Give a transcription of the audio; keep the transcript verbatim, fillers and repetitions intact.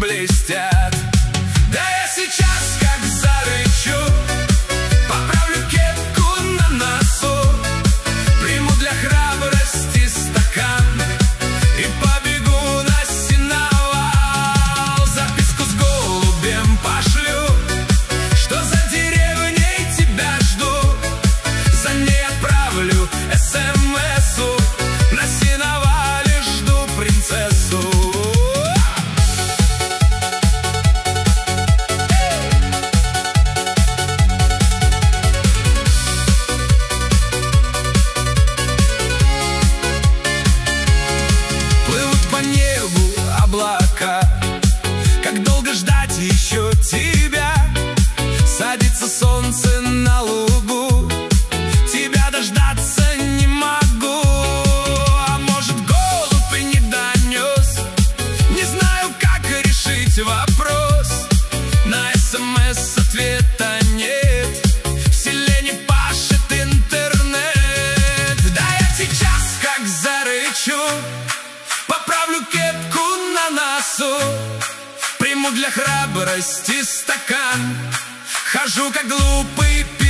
блестят. Да я сейчас как зарычу, поправлю кепку на носу, приму для храбрости стакан и побегу на сеновал. Записку с голубем пошлю, что за деревней тебя жду. За ней отправлю эс-эм-эсу, на сеновале жду принцессу. Облака, как долго ждать еще тебя? Садится солнце на лугу, тебя дождаться не могу. А может, голубь и не донес? Не знаю, как решить вопрос. На эс-эм-эс ответа нет, в селе не пашет интернет. Да я сейчас как зарычу, поправлю кепку на носу, приму для храбрости стакан, хожу как глупый